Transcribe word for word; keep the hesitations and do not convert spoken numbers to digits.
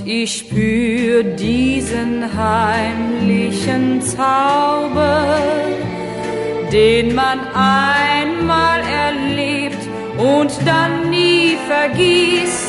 ich spür diesen heimlichen Zauber, den man einmal erlebt und dann nie vergisst.